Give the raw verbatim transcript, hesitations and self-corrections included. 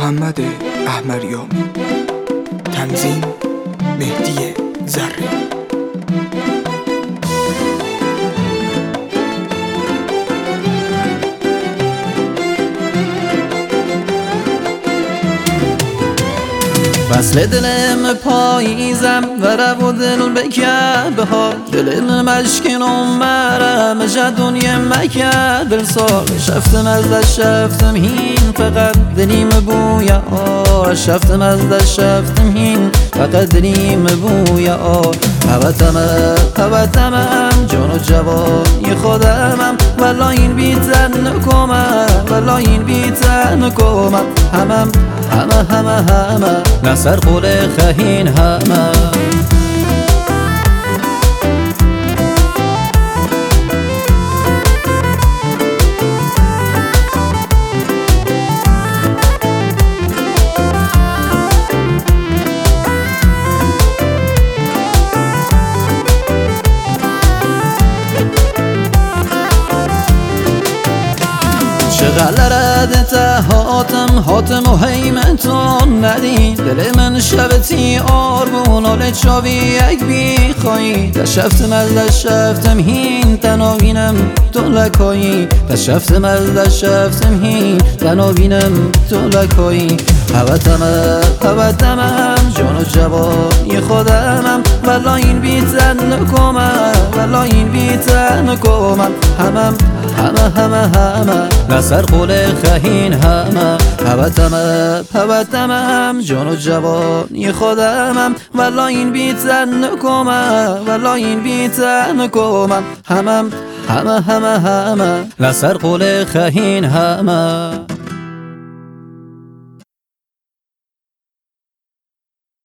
محمد احمریامی. تنظیم مهدی ذره. فصل دلم پاییزم وره و دل بکرد بهار، دلم مشکن و مرم جد دنیا مکرد دل سال. شفتم از دست شفتم هین فقط دلیم بویا آر، شفتم از دست شفتم هین فقط دلیم بویا آر. هوتمم هوتمم جان و جوانی خودمم، ولا این بیتن نکومم ولا این بیتن نکومم. همم همه همه همه نصر قول خهین همه. چقدر تا هاتم هاتم و هیمتون ندی، دل من شبتی آربون و لچاوی یک بی خواهی. دشفتم از دشفتم هین تناوینم تو لکایی، دشفتم از دشفتم هین تناوینم تو لکایی. هوتمم هوتمم جان و جوانی خودمم، ولا این بیتن نکومم ولا این بیتن نکومم. همم همه همه همه نصر قول خهین همه. هوتمم هوتمم جان و جوانی خودمم، ولا این بیتن نکومم ولا این بیتن نکومم. همم همه همه همه نصر قول خهین همه.